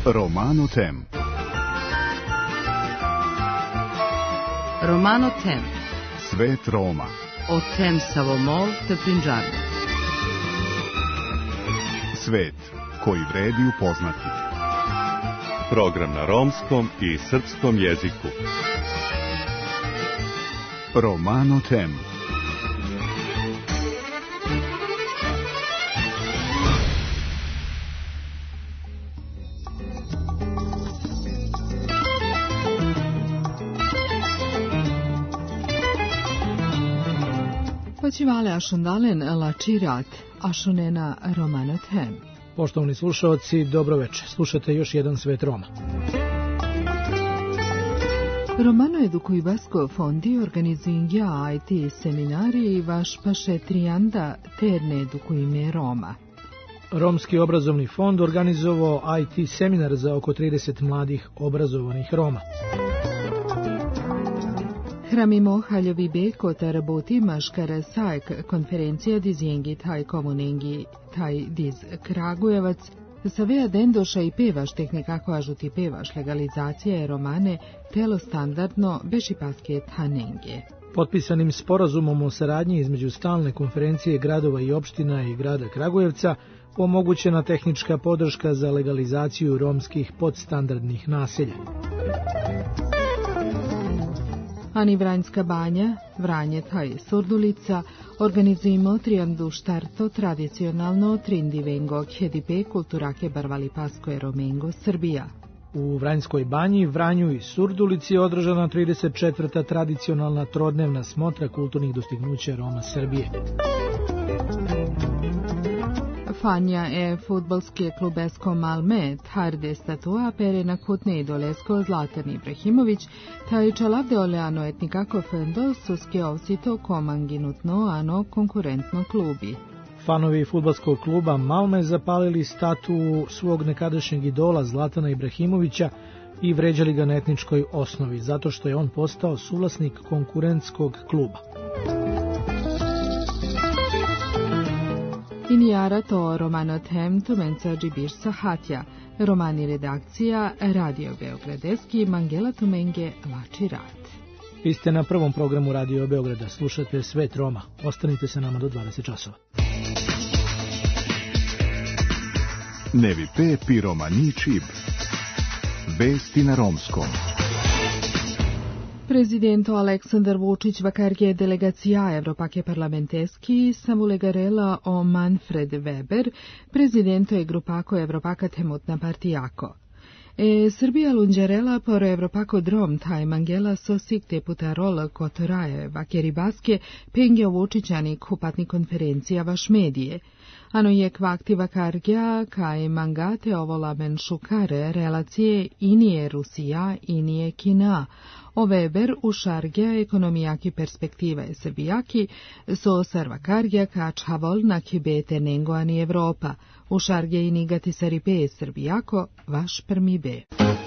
Romano Tem. Romano Tem. Svet Roma. O tem Savomol te Pinđar. Svet koji vredi upoznati. Program na romskom i srpskom jeziku. Romano Tem. Počivale ašundalen lačirat, ašunena Romano Tem. Poštovani slušalci, dobroveče. Slušate još jedan Svet Roma. Romano Edukuibasko fondi organizuingia IT seminari vaš paše trianda terne edukuime Roma. Romski obrazovni fond organizovao IT seminar za oko 30 mladih obrazovanih Roma. Hramimo haljovi beko taraboti maškara sajk konferencija dizijengi taj komunengi taj diz Kragujevac savea dendoša i pevaš tehnikako ažuti pevaš legalizacija romane telo standardno bešipaske tanenge. Potpisanim sporazumom o saradnji između stalne konferencije gradova i opština i grada Kragujevca omogućena tehnička podrška za legalizaciju romskih podstandardnih naselja. Ani Vranjska banja, Vranje taj Surdulica, organizujemo triandu štarto tradicionalno trindivengo hedipe kulturake barvali pasko romengo Srbija. U Vranjskoj banji, Vranju i Surdulici je održana 34. tradicionalna trodnevna smotra kulturnih dostignuća Roma Srbije. Fanja je futbolski klub Esko Malme, tarde statua pere na kutne idolesko Zlatan Ibrahimović, taj čalavde oleano etnikako fendo suske ovsito komanginutno ano konkurentno klubi. Fanovi fudbalskog kluba Malme zapalili statu svog nekadašnjeg idola Zlatana Ibrahimovića i vređali ga na etničkoj osnovi, zato što je on postao suvlasnik konkurentskog kluba. Inijara to Romano Tem Tumenca Džibir Sahatja, romani redakcija Radio Beogradeski Mangela Tumenge Lačirat. Vi ste na prvom programu Radio Beograda, slušate Svet Roma. Ostanite sa nama do 20 časova. Nevi pe pi romani čib. Vesti na romskom. Prezidento Aleksandar Vučić vakarge delegacija Evropake parlamenteski savulegarela o Manfred Weber, prezidento je grupako Evropaka temutna partijako. Srbija lunđarela por Evropako drom taj mangela sosik deputarol kotoraje vakeribaske pengio Vučićani kupatni konferencija vaš medije. Ano je kvakti vakargja kaj mangate ovola menšukare relacije inije Rusija, inije Kina. O Weber u šargja ekonomijaki perspektiva je Srbijaki, so sarvakargja kač havol na kibete nengoani Evropa. U šargja i nigati saripe Srbijako, vaš prmi be.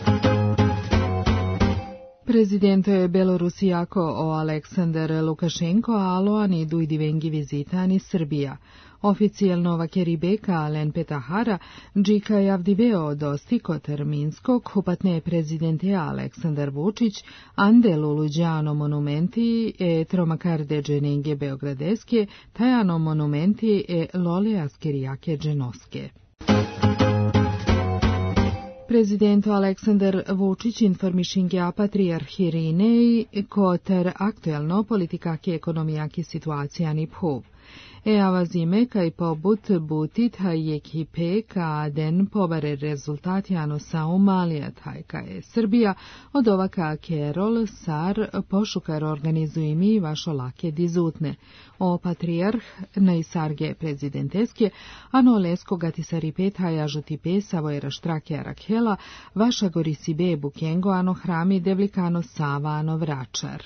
Prezidento je Belorusijako o Aleksandar Lukašenko aloani dujdivengi vizitani Srbija. Oficijalno vakeribeka Alen Petahara džika javdiveo dostiko terminskog hupatne prezidente Aleksandar Vučić andelu luđano monumenti e tromakarde dženenge beogradeske tajano monumenti e lole askerijake dženoske. Prezidento Aleksandar Vučić informišingja patrijarhirinei koter aktuelno politikake ekonomijaki situacijani phuv. Avazime kaj pobut butit haj ekipe ka den pobare rezultati ano sao malija taj ka je Srbija od ovaka kerol sar pošukar organizujimi vašo lake dizutne. O patrijarh najsarge prezidenteske ano lesko gati saripet haja žutipe savojera štrake arakhela vaša gorisibe bukengo ano hrami devlikano sava ano vračar.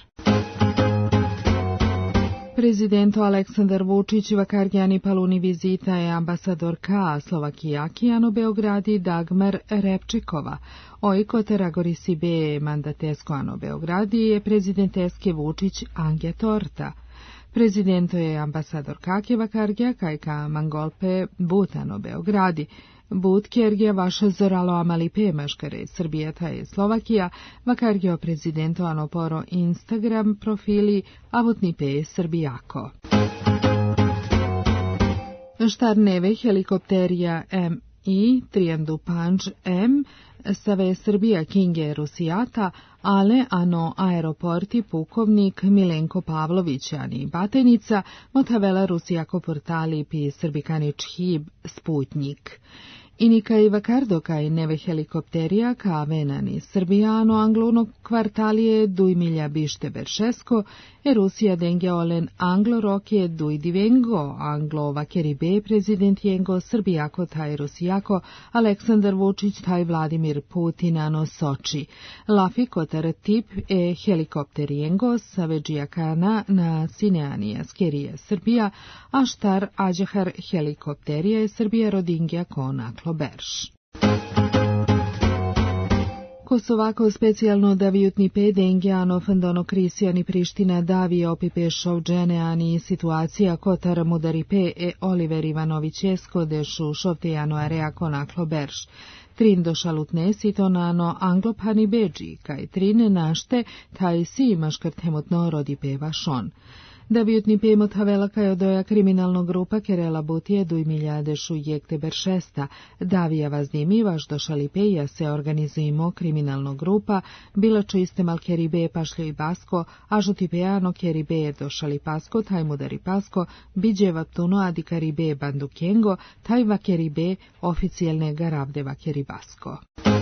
Prezidento Aleksandar Vučić vakargjani paluni vizita je ambasadorka Slovakijaki ano Beogradi Dagmar Repčikova. Ojko teragorisi be mandatesko ano Beogradi je prezidenteske Vučić Angja Torta. Prezidento je ambasador Kakeva Kargja, kajka Mangolpe Butano Beogradi. Bud Kergija vaša zoralo Amalipe maškare Srbija je Slovakija, vakargio prezidento Anoporo Instagram profili avutnipe Srbijako. Štar neve helikopterija Mi Triandu Panč M Save Srbija Kinge Rusijata, ale ano aeroporti pukovnik Milenko Pavlović ani Batenica, motavela Rusijako portali pi Srbikanič Hib Sputnik. Inika i vakardo kaj neve helikopterija ka venani Srbijano anglono kvartalije duj milja bište Beršesko, Rusija denge olen anglo rokje duj divengo, anglo vakeribe prezident jengo Srbijako taj Rusijako, Aleksandar Vučić taj Vladimir Putin ano Soči. Lafi kotar tip helikopter jengo saveđijakana na Sineanija skerije Srbija, a štar ađahar helikopterija Srbija rodingja konaklo Berš. Kosovako specijalno davijutni pedengijano fandono Krisijani Priština davi opipe šovđeneani situacija kotar mudaripe Oliver Ivanovićesko dešu šovtejano area konaklo Berš. Trin došalutne sitonano anglopani beđi, kaj trine našte taj si maškart hemotno rodi peva šon. Davijutni pemot havela kaj odoja kriminalno grupa Kerela Butije duj miljadešu jekte Beršesta. Davija vaznimi vaš došalipeja se organizujemo kriminalno grupa, bila čiste mal keribe pašljo i basko, a žutipeano keribe došali pasko, taj mudari pasko, biđeva tuno adi karibe bandu kengo, taj vakeribe oficijalne garavde vakeribasko.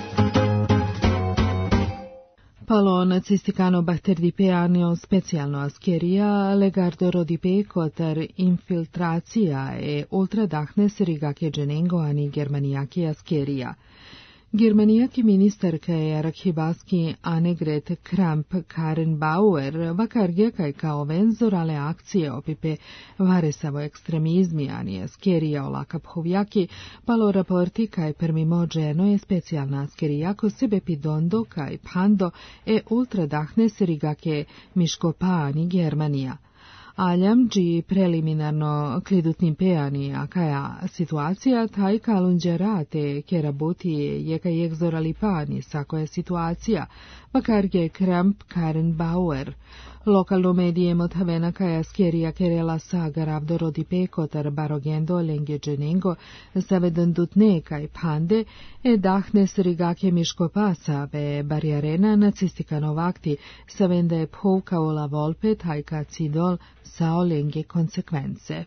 Palo nacistikano bahterdipeanio specijalno askerija, legardo rodipe kotar infiltracija ultradahne serigake dženengo ani germanijaki askerija. Germanijaki ministarka arhibaski Annegret Kramp-Karrenbauer vakargija kaj kao venzorale akcije opipe varesavo ekstremizmi ani askerija olaka phovjaki, palo raporti kaj permimo dženo je specijalna askerijako sebe pidondo kaj pando ultradahne serigake miškopa ani Germanija. Aljam, dži preliminarno klidutnim peani, a kaja situacija, taj kalunđerate kerabutije je kaj egzorali pani, sako je situacija, vakarge Kramp-Karrenbauer. Lokalno medije motavena kaja skerija kerela saga ravdo rodi kotar barogendo lenge dženengo, zaveden dutne kaj pande, dahne srigake miško pasa ve barjarena nacistikano vakti, savenda je phovka ola volpe tajka cidol sao lenge konsekvence.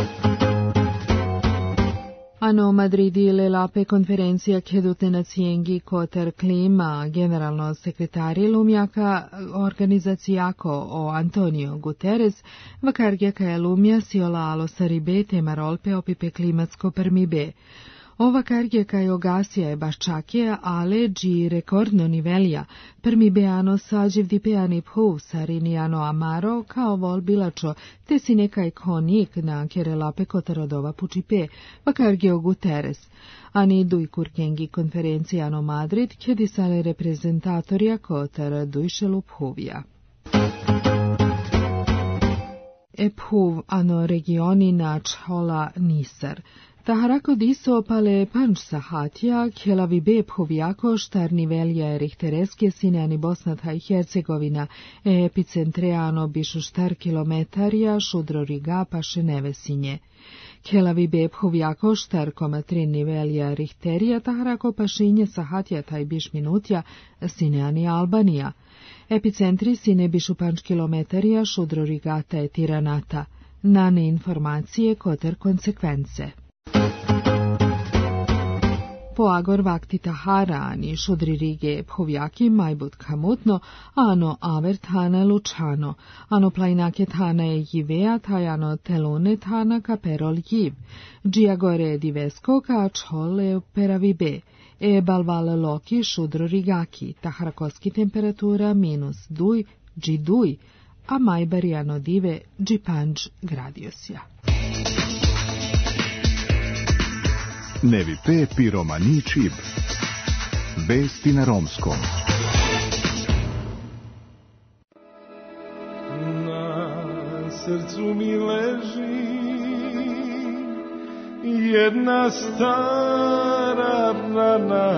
Ano Madridi le lape konferencija kedutne nacijengi kotar klima generalno sekretari Lumjaka organizacijako o Antonio Guterres vakargja kaja Lumja siola alo saribe temarolpe opipe klimatsko permibe. Ova kargja kaj ogasija je baš čakija, ale dži rekordno nivelja, permibeano sađivdipeani phuv sariniano amaro kao vol bilačo, te si nekaj konik na kerelape kotarodova pučipe, vakargio Guterres. Ani duj kurkengi konferencijano Madrid, kjedi sale reprezentatorija kotar dujšelu phuvja. Phuv ano regioni na čhola Nisar. Taharako diso pale panč sahatja, kjelavi phovjako štar nivelja richtereske sinani Bosna i Hercegovina, epicentreano bišu štar kilometarja šudro riga paše nevesinje. Kjelavi phovjako štar 3 nivelja richterija, taharako pašinje sahatja taj biš minutja sinani Albanija. Epicentri sine bišu panč kilometarja šudro rigata je tiranata. Nane informacije koter konsekvence. Po agor vakti Tahara ani šudri rige phovjaki majbut kamutno, ano avert hana lučano, ano plajnake tana je jivea, tajano telone tana kaperol jiv, džiagore divesko ka čhole peravibe, balvale loki šudro rigaki, taharakoski temperatura -2, dži a majbarijano dive džipanđ gradiosja. Nevi P. Piromani Čib. Vesti na romskom. Na srcu mi leži jedna stara rana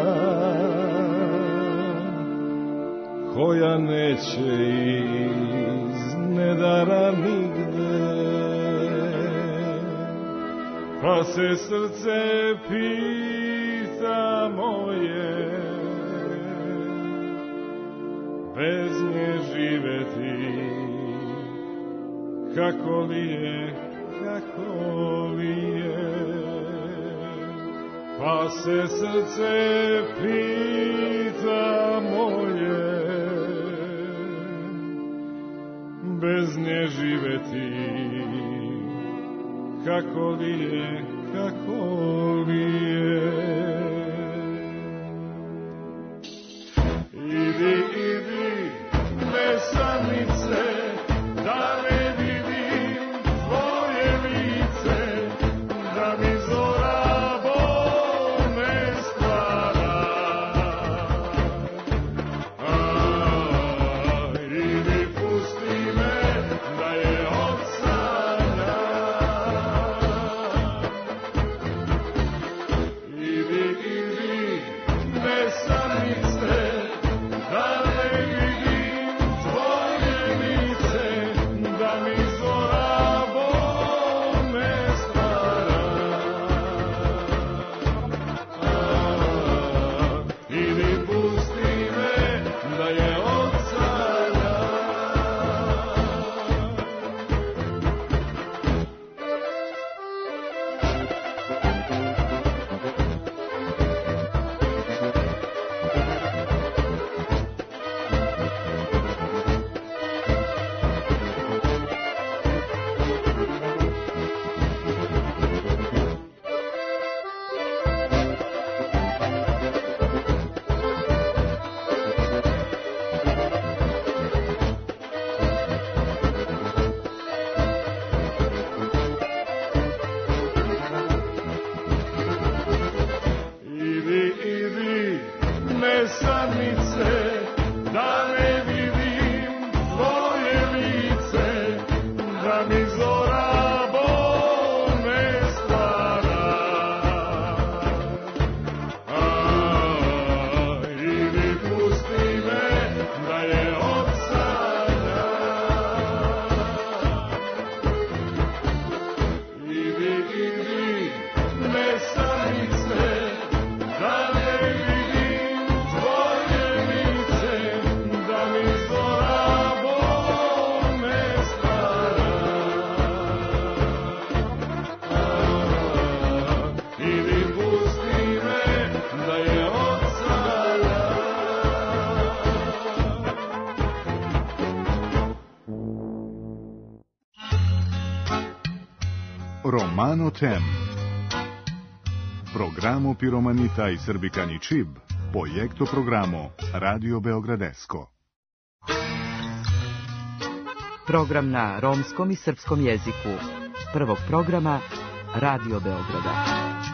koja neće iz nedara nigde, pa se srce pita moje, bez nje živeti, kako li je, kako li je. Pa se srce pita moje, bez nje živeti, kako li je, kako li je. Idi, idi, nesanice, da ne vidim tvoje lice, da mi zora bolne stvara. Idi, pusti me, da je od sanja. Idi, idi, nesanice, da ne vidim tvoje lice, da mi zora bolne stvara. Idi, pusti me, da je od sanja. Idi, idi, nesanice, da ne vidim tvoje lice, da mi zora bolne stvara. Idi, pusti me, da je od sanja. Idi, idi, nesanice, da ne vidim tvoje lice, da mi zora bolne stvara. Idi, pusti me, da je od sanja. Romano Tem. Programo Piromanita i Srbikani Čib, projekto programo Radio Beogradesko. Program na romskom i srpskom jeziku. Prvog programa Radio Beograda.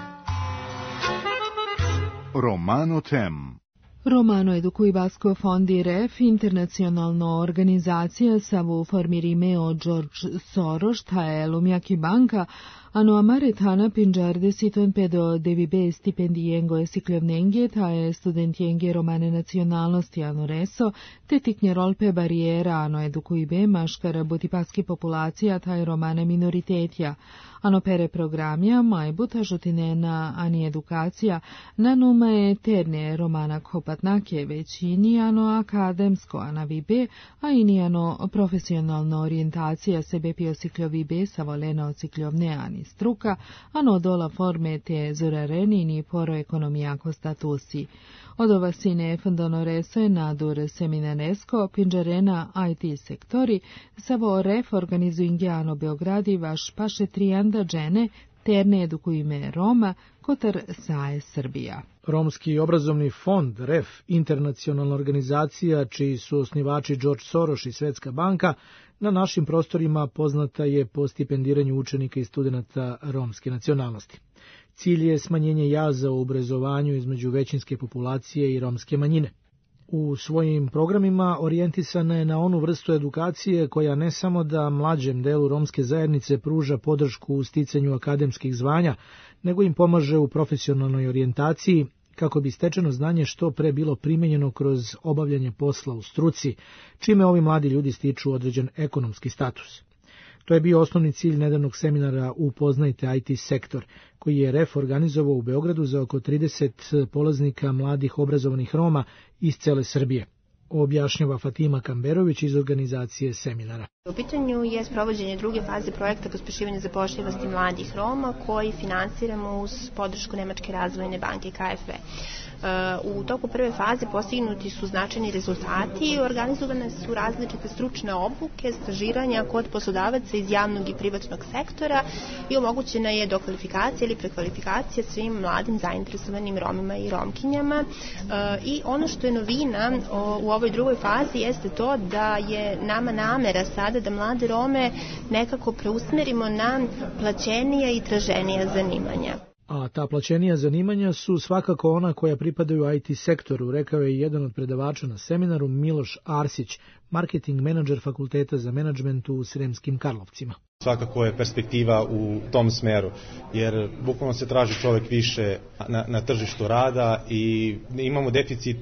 Romano Tem. Romano Educui Fondi REF, internacionalna organizacija savu formirimeo George Soros, tae lumiaki banka, ano amaretana pingiarde siton pedo devibe stipendiengo e siklovnengie, tae studentiengie romane nacionalnosti ano reso, te tiknjerolpe barijera ano educuibe maškara botipaski populacija, tae romane minoritetja, ano pere programja, majbuta žutinena ani edukacija, na nume terne romana kopatnake većini ano akademsko anavibe, a inijano profesionalna orijentacija sebe piosiklovibe savolena ociklovne ani struka, ano dola forme te zurarenini poro ekonomijako statusi. Od ova sine fondonoreso nadur seminaresko pinđarena IT sektori, savo ref organizuingiano Beogradi vaš paše trijanda džene terne edukuime Roma, kotar saje Srbija. Romski obrazovni fond REF, internacionalna organizacija čiji su osnivači George Soros i Svetska banka, na našim prostorima poznata je po stipendiranju učenika i studenata romske nacionalnosti. Cilj je smanjenje jaza u obrazovanju između većinske populacije i romske manjine. U svojim programima orijentisana je na onu vrstu edukacije koja ne samo da mlađem delu romske zajednice pruža podršku u sticanju akademskih zvanja, nego im pomaže u profesionalnoj orijentaciji, kako bi stečeno znanje što pre bilo primijenjeno kroz obavljanje posla u struci, čime ovi mladi ljudi stiču određen ekonomski status. To je bio osnovni cilj nedavnog seminara Upoznajte IT sektor, koji je REF organizovao u Beogradu za oko 30 polaznika mladih obrazovanih Roma iz cele Srbije, objašnjava Fatima Kamberović iz organizacije seminara. U pitanju je sprovođenje druge faze projekta pospešivanja zapošljivosti mladih Roma koji finansiramo uz podršku Nemačke razvojne banke KfW. U toku prve faze postignuti su značajni rezultati, organizovane su različite stručne obuke, stažiranja kod poslodavaca iz javnog i privatnog sektora i omogućena je dokvalifikacija ili prekvalifikacija svim mladim zainteresovanim Romima i Romkinjama. I ono što je novina u ovoj drugoj fazi jeste to da je nama namera sada da mlade Rome nekako preusmerimo na plaćenija i traženija zanimanja. A ta plaćenija zanimanja su svakako ona koja pripadaju IT sektoru, rekao je jedan od predavača na seminaru Miloš Arsić, marketing menadžer Fakulteta za menadžment u Sremskim Karlovcima. Svakako je perspektiva u tom smeru, jer bukvalno se traži čovjek više na tržištu rada i imamo deficit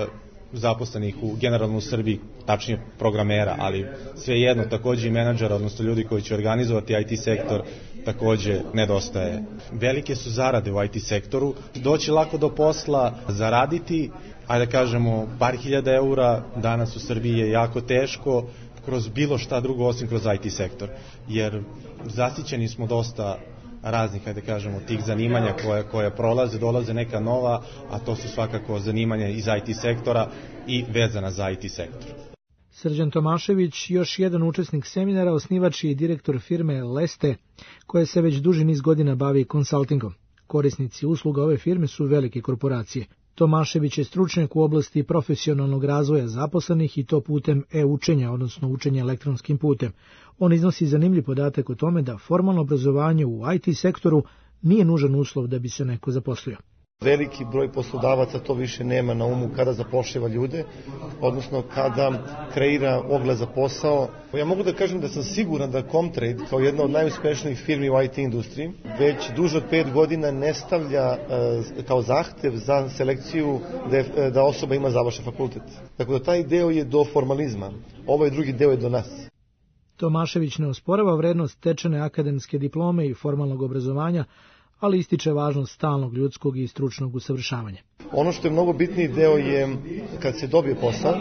zaposlenih generalno u Srbiji, tačnije programera, ali svejedno takođe i menadžera, odnosno ljudi koji će organizovati IT sektor, takođe nedostaje. Velike su zarade u IT sektoru, doći lako do posla, zaraditi, ajde da kažemo, par hiljada eura danas u Srbiji je jako teško kroz bilo šta drugo osim kroz IT sektor, jer zasićeni smo dosta raznih, ajde da kažemo, tih zanimanja koje prolaze, dolaze neka nova, a to su svakako zanimanja iz IT sektora i vezana za IT sektor. Srđan Tomašević, još jedan učesnik seminara, osnivač i direktor firme Leste, koja se već duži niz godina bavi konsaltingom. Korisnici usluga ove firme su velike korporacije. Tomašević je stručnjak u oblasti profesionalnog razvoja zaposlenih i to putem e-učenja, odnosno učenja elektronskim putem. On iznosi zanimljiv podatak o tome da formalno obrazovanje u IT sektoru nije nužan uslov da bi se neko zaposlio. Veliki broj poslodavaca to više nema na umu kada zapošljava ljude, odnosno kada kreira oglas za posao. Ja mogu da kažem da sam siguran da Comtrade, kao jedna od najuspešnijih firmi u IT industriji, već duže od 5 godina ne stavlja kao zahtev za selekciju da osoba ima završen fakultet. Tako da taj deo je do formalizma, ovaj drugi deo je do nas. Tomašević ne osporava vrednost stečene akademske diplome i formalnog obrazovanja, ali ističe važnost stalnog ljudskog i stručnog usavršavanja. Ono što je mnogo bitniji deo je kad se dobije posao,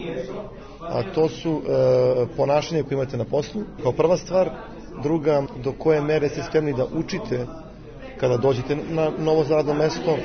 a to su ponašanje koje imate na poslu, kao prva stvar. Druga, do koje mere ste spremni da učite kada dođete na novo radno mesto.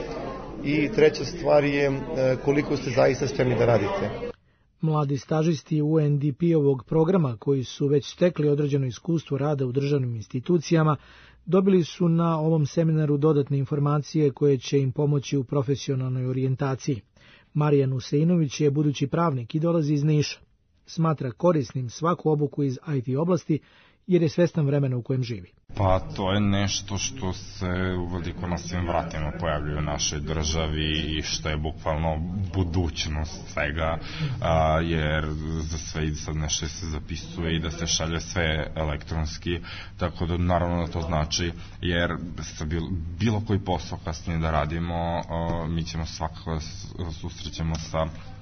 I treća stvar je koliko ste zaista spremni da radite. Mladi stažisti UNDP-ovog programa, koji su već stekli određeno iskustvo rada u državnim institucijama, dobili su na ovom seminaru dodatne informacije koje će im pomoći u profesionalnoj orijentaciji. Marijan Useinović je budući pravnik i dolazi iz Niša. Smatra korisnim svaku obuku iz IT oblasti jer je svestan vremena u kojem živi. Pa to je nešto što se uveliko na svim vratima pojavljuje u našoj državi i što je bukvalno budućnost svega, jer za sve i sad nešto se zapisuje i da se šalje sve elektronski, tako da naravno da to znači, jer sa bilo koji posao kasnije da radimo, mi ćemo svakako susrećemo sa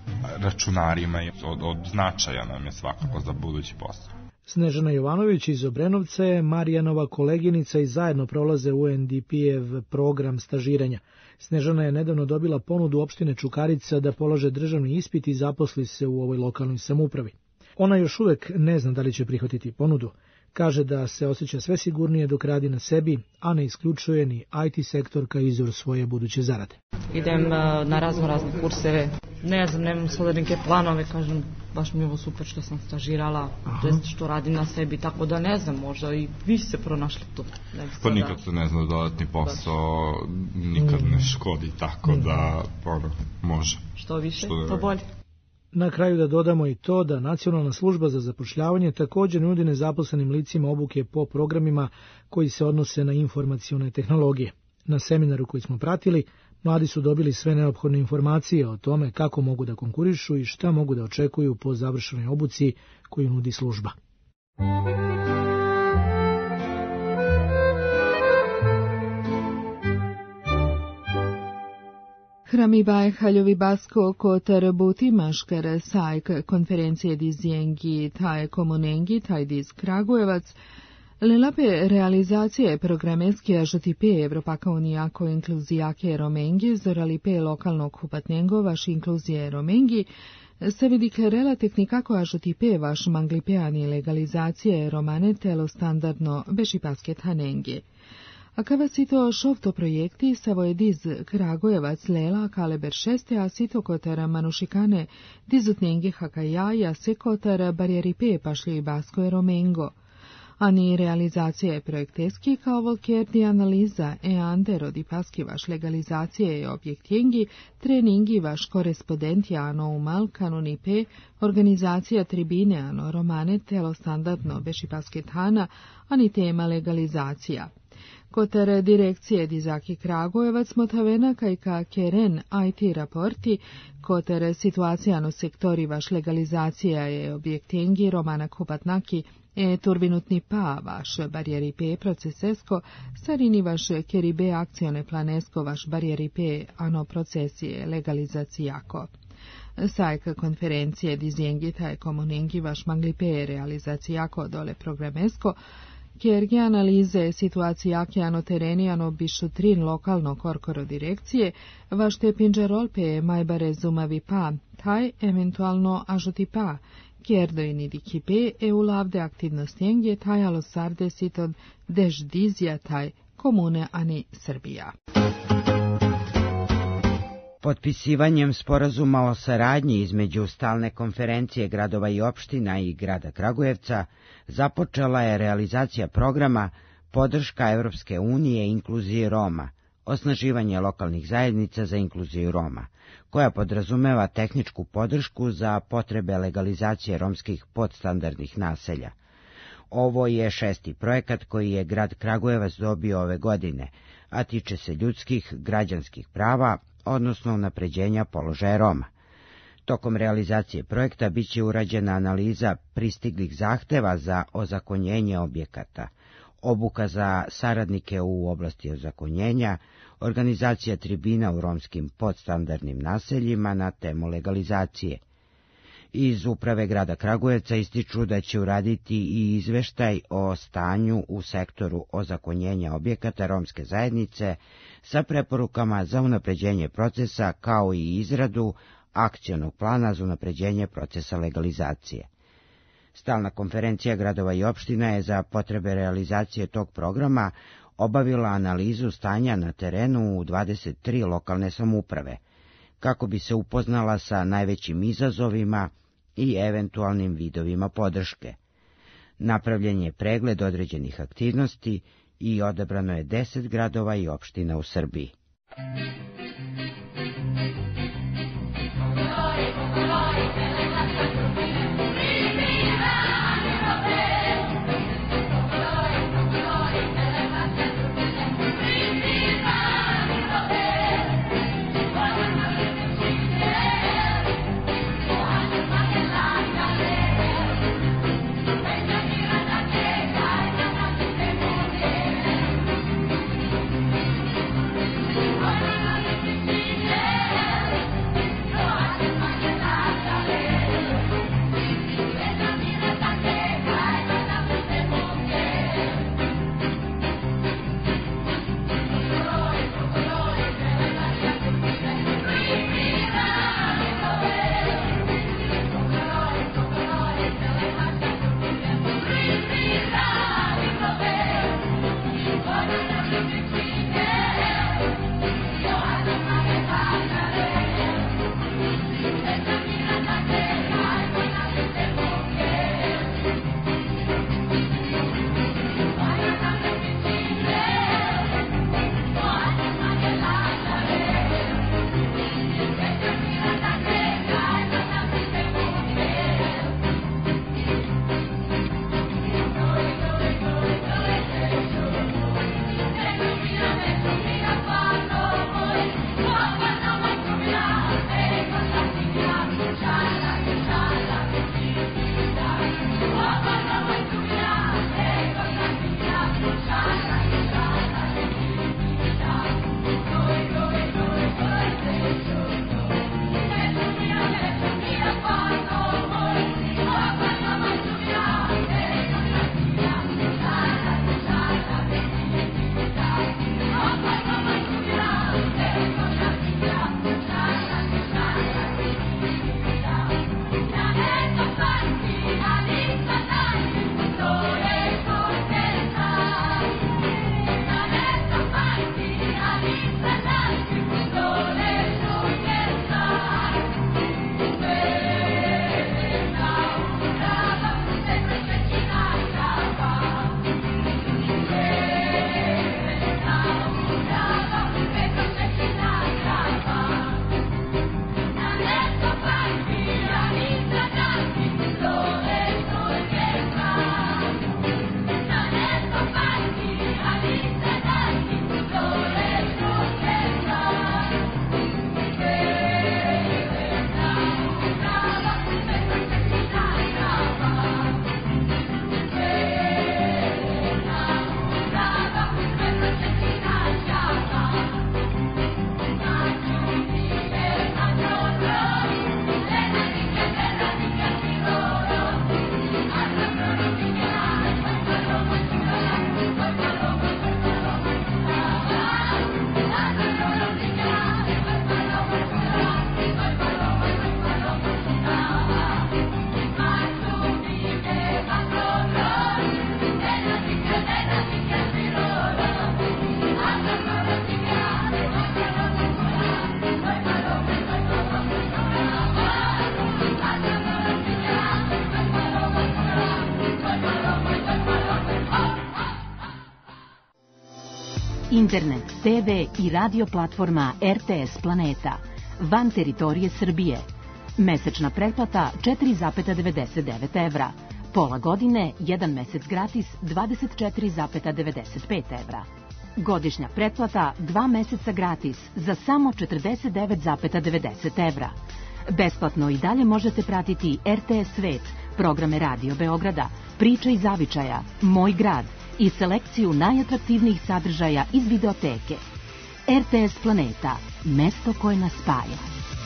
računarima i od značaja nam je svakako za budući posao. Snežana Jovanović iz Obrenovca je Marijanova koleginica i zajedno prolaze UNDP-ev program stažiranja. Snežana je nedavno dobila ponudu opštine Čukarica da polaže državni ispit i zaposli se u ovoj lokalnoj samoupravi. Ona još uvek ne zna da li će prihvatiti ponudu. Kaže da se osjeća sve sigurnije dok radi na sebi, a ne isključuje ni IT sektor kao izvor svoje buduće zarade. Idem na razne kurseve, ne znam, nemam sada neke planove, kažem, baš mi je ovo super što sam stažirala, što radim na sebi, tako da ne znam, možda i vi ste pronašli to. Pa nikad se ne zna dodatni posao, nikad ne škodi, tako da može. Što više, to bolje. Na kraju da dodamo i to da Nacionalna služba za zapošljavanje također nudi nezaposlenim licima obuke po programima koji se odnose na informacione tehnologije. Na seminaru koji smo pratili, mladi su dobili sve neophodne informacije o tome kako mogu da konkurišu i šta mogu da očekuju po završenoj obuci koju nudi služba. Hramibaje Haljovi Basko Kotar Butimaškar Sajk konferencije Dizjengi Taj Komunengi Taj Diz Kragujevac Lelape realizacije programetski ažotipe Evropaka unijako inkluzijake Romengi zoralipe lokalnog hupatnengo vaš inkluzije Romengi se vidi klerela tehnikako ažotipe vaš manglipeani legalizacije romane telo standardno bešipasket hanengi. A kada si to šovto projekti savo je diz Kragujevac lela kaleber 6, a si to kotar manušikane dizutnengi hakajaja se kotar barijeripe pašli basko je Romengo. Ani realizacije projekteski kao volkerdi analiza ande rodi paski vaš legalizacije i objektengi, treningi vaš korespondenti ano umal kanunipe, organizacija tribine ano romane telo standardno beši pasketana, ani tema legalizacija. Kotar direkcije Dizaki Kragujevac motavena kajka keren IT raporti, kotar situacijano sektori vaš legalizacija je objektengi romana kupatnaki turvinutni pa vaš barijeripe procesesko, sarini vaš keribe akcione planesko vaš barijeripe ano procesije legalizacijako. Sajk konferencije Dizjengi taj komunengi vaš manglipe realizacijako dole programesko, kjerge analize situacijake ano tereni ano bišutrin lokalno korkoro direkcije, vaš te pinđerolpe majbare zumavi pa, taj eventualno ažuti pa, kjerdojni dikipe lavde aktivnostjenje tajalo sarde siton dež dizija taj komune ani Srbija. Potpisivanjem sporazuma o saradnji između stalne konferencije gradova i opština i grada Kragujevca započela je realizacija programa Podrška Evropske unije inkluziji Roma, osnaživanje lokalnih zajednica za inkluziju Roma, koja podrazumeva tehničku podršku za potrebe legalizacije romskih podstandardnih naselja. Ovo je 6. projekat koji je grad Kragujevac dobio ove godine, a tiče se ljudskih, građanskih prava, odnosno unapređenja položaja Roma. Tokom realizacije projekta biće urađena analiza pristiglih zahteva za ozakonjenje objekata, obuka za saradnike u oblasti ozakonjenja, organizacija tribina u romskim podstandardnim naseljima na temu legalizacije. Iz uprave grada Kragujevca ističu da će uraditi i izveštaj o stanju u sektoru ozakonjenja objekata romske zajednice sa preporukama za unapređenje procesa kao i izradu akcionog plana za unapređenje procesa legalizacije. Stalna konferencija gradova i opština je za potrebe realizacije tog programa obavila analizu stanja na terenu u 23 lokalne samouprave, kako bi se upoznala sa najvećim izazovima i eventualnim vidovima podrške. Napravljen je pregled određenih aktivnosti i odabrano je 10 gradova i opština u Srbiji. Thank you. internet, TV i radio platforma RTS Planeta, van teritorije Srbije. Mesečna pretplata 4,99 evra. Pola godine, 1 mesec gratis, 24,95 evra. Godišnja pretplata, 2 meseca gratis, za samo 49,90 evra. Besplatno i dalje možete pratiti RTS Svet, programe Radio Beograda, Priče iz zavičaja, Moj grad i selekciju najatraktivnijih sadržaja iz videoteke. RTS Planeta, mesto koje nas spaja.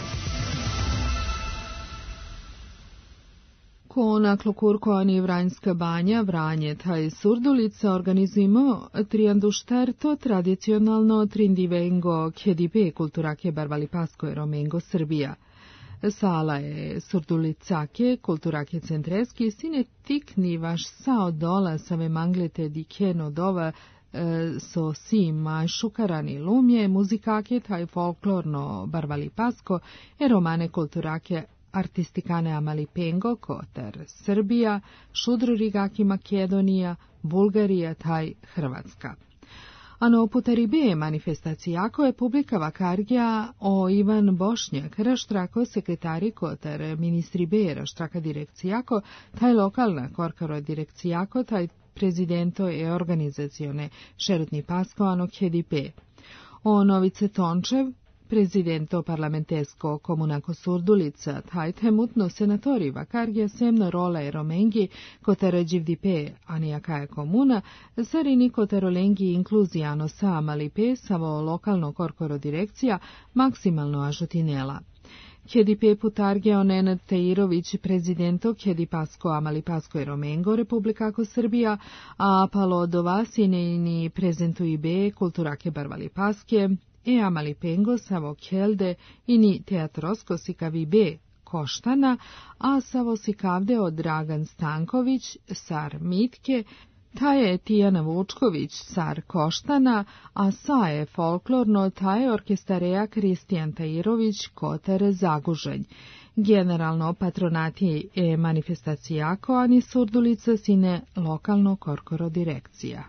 Konaklo Kurkoani Vranjska banja, Vranje, taj Surdulica organizujemo triandušterto tradicionalno trindivengo kedipe kulturake barvali pasko romengo Srbija. Sala je Surdulicake, kulturake centreski, sine tikni vaš sao dola save manglete di keno dova so si mašukarani lumje, muzikake taj folklorno barvali pasko e romane kulturake artistikane Amalipengo, Kotar, Srbija, Šudrurigaki Makedonija, Bulgarija, taj Hrvatska. Ano putaribe manifestacijako je publika vakargija o Ivan Bošnjak, raštrako sekretari Kotar, ministri B, raštraka direkcijako, taj lokalna korkaro direkcijako, taj prezidento je organizacione šerutni pasko ano KDP. O Novice Tončev, prezidento parlamentesko komunako Surdulica, taj temutno senatori vakargija semno rola e romengi kotarađivdipe anijakaja komuna, sarini kotarolengi inkluzijano samalipe savo lokalno korkoro direkcija maksimalno ažutinela. KDP putargeo Nenad Teirović, prezidento KDP-asko Amalipasko i Romengo Republikako Srbija, a palo do vasinejni prezentuji B kulturake barvali paske, e Amalipengo savo kelde ini teatrosko sikavi B Koštana, a savo sikavde od Dragan Stanković, sar Mitke, ta je Tijana Vučković, car Koštana, a sa je folklorno ta je orkestareja Kristijan Tairović, Kotar Zagužanj. Generalno patronati e manifestacijako, ani Surdulica sine lokalno korkoro direkcija.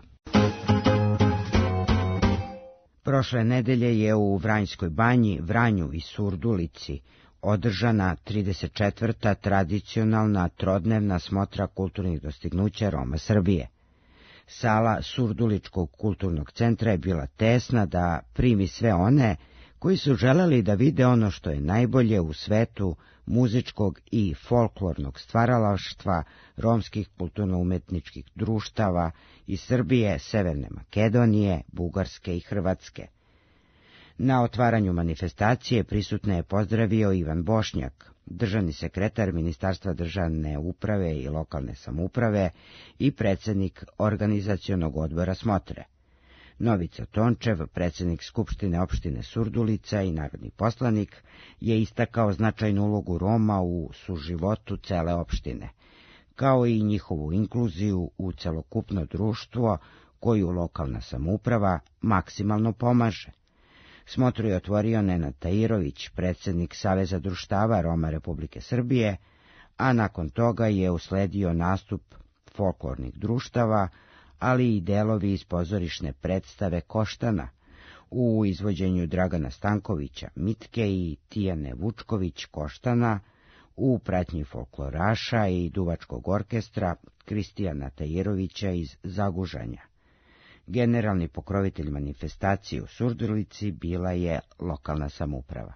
Prošle nedelje je u Vranjskoj banji, Vranju i Surdulici održana 34. tradicionalna trodnevna smotra kulturnih dostignuća Roma Srbije. Sala Surduličkog kulturnog centra je bila tesna da primi sve one koji su želeli da vide ono što je najbolje u svetu muzičkog i folklornog stvaralaštva romskih kulturno-umetničkih društava iz Srbije, Severne Makedonije, Bugarske i Hrvatske. Na otvaranju manifestacije prisutne je pozdravio Ivan Bošnjak, državni sekretar Ministarstva državne uprave i lokalne samouprave i predsjednik organizacionog odbora smotre. Novica Tončev, predsjednik Skupštine opštine Surdulica i narodni poslanik, je istakao značajnu ulogu Roma u suživotu cele opštine, kao i njihovu inkluziju u celokupno društvo koju lokalna samouprava maksimalno pomaže. Smotru je otvorio Nenad Tairović, predsjednik Saveza društava Roma Republike Srbije, a nakon toga je usledio nastup folklornih društava, ali i delovi iz pozorišne predstave Koštana u izvođenju Dragana Stankovića Mitke i Tijane Vučković Koštana, u pratnji folkloraša i duvačkog orkestra Kristijana Tairovića iz Zagužanja. Generalni pokrovitelj manifestacije u Surdulici bila je lokalna samouprava.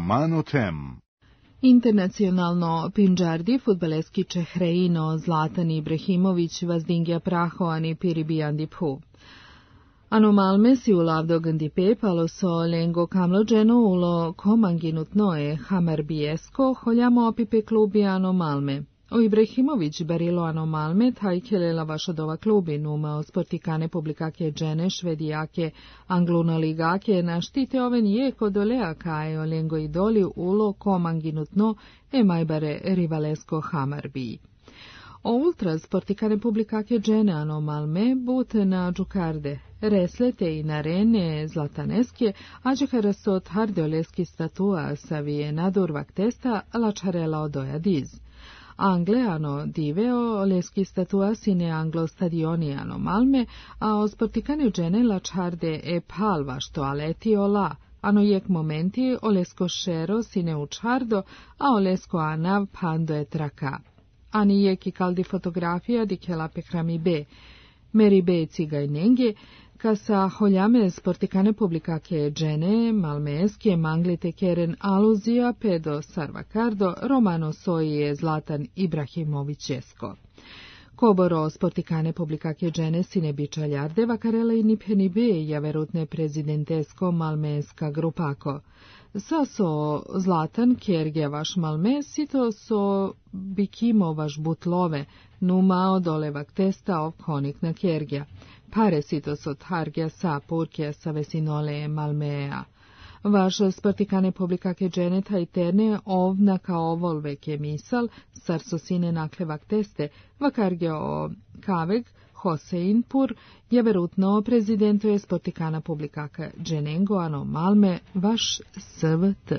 Romano Tem. Internacionalno Pinđardi, fudbaleski Čehreino, Zlatan Ibrahimović, Vazdingja Prahoani, Piribijan Diphu. Ano Malme si ulavdo gandipe, palo so lengo kamlođeno ulo komanginut noe Hamar Biesko, holjamo opipe klubi Ano Malme. O Ibrahimović barilo Ano Malme, taj kelela vašadova klubi, numao sportikane publikake džene, švedijake, angluna ligake, na štite ove nije kodolea kaje o lengo idoli ulo komanginut no e majbare rivalesko Hamar Bi. O ultra sportikane publikake džene Ano Malme, bute na džukarde, reslete i narene zlataneske, ađekara sot hardeoleski statua savije nadurvak testa lačarela odoja diz. Angleano diveo leski statua sine anglo stadioni Ano Malme, a o sportikane džene lačarde e palva što aleti ola, ano jek momenti olesko šero sine učardo, a olesko anav pando e traka. Ani jek i kaldi fotografija di kela pekrami be, meri be cigaj nenge, Kasa holjame sportikane publikake džene, malmeske, manglite keren aluzija, pedo sarvakardo, romano soje Zlatan Ibrahimovićesko. Koboro sportikane publikake džene sine bičaljarde, vakarela i nipeni be, javerutne prezidentesko malmeska grupako. Sa so Zlatan kergevaš malme, sito so bikimovaš butlove, numao dolevak testa ovkonik na kergja. Pare sito so targja sa purkja sa vesinole malmea. Vaš sportikane publikake džene tajterne ovna kao volveke misal, sar so sine naklevak teste, vakargja o kaveg, Hoseinpur je verutno prezidentu je sportikana publikaka dženengo Ano Malme, vaš SVT.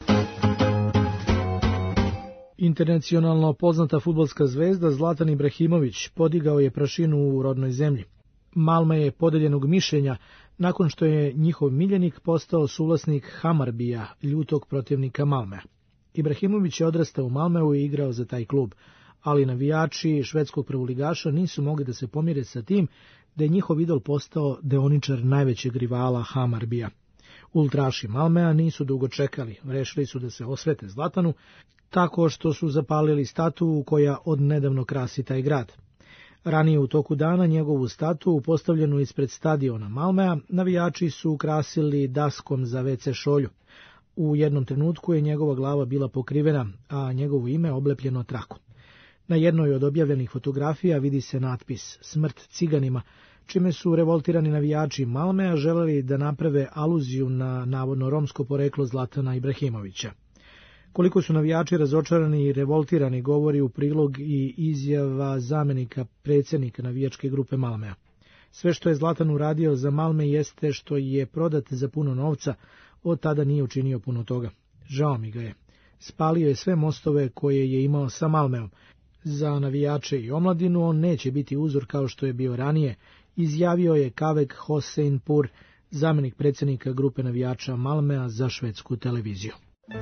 Internacionalno poznata fudbalska zvezda Zlatan Ibrahimović podigao je prašinu u rodnoj zemlji. Malme je podeljenog mišljenja nakon što je njihov miljenik postao suvlasnik Hamarbija, ljutog protivnika Malmea. Ibrahimović je odrastao u Malmeu i igrao za taj klub, ali navijači švedskog prvoligaša nisu mogli da se pomire sa tim da je njihov idol postao deoničar najvećeg rivala Hamarbija. Ultraši Malmea nisu dugo čekali, rešili su da se osvete Zlatanu, tako što su zapalili statu koja odnedavno krasi taj grad. Ranije u toku dana njegovu statu, postavljenu ispred stadiona Malmea, navijači su ukrasili daskom za WC šolju. U jednom trenutku je njegova glava bila pokrivena, a njegovo ime oblepljeno trakom. Na jednoj od objavljenih fotografija vidi se natpis "Smrt ciganima", čime su revoltirani navijači Malmea želeli da naprave aluziju na navodno romsko poreklo Zlatana Ibrahimovića. Koliko su navijači razočarani i revoltirani govori u prilog i izjava zamenika predsjednika navijačke grupe Malmea. Sve što je Zlatan uradio za Malme jeste što je prodat za puno novca, od tada nije učinio puno toga. Žao mi ga je. Spalio je sve mostove koje je imao sa Malmeom. Za navijače i omladinu on neće biti uzor kao što je bio ranije, izjavio je Kaveg Hoseinpur, zamenik predsjednika grupe navijača Malmea za švedsku televiziju.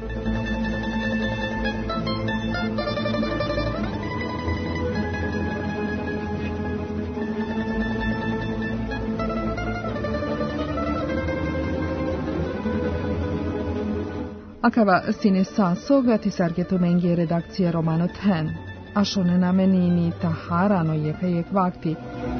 Akava sine sasoga ti sargetomengije redakcija Romano Ten, a šone namenini taharano jekajek vakti.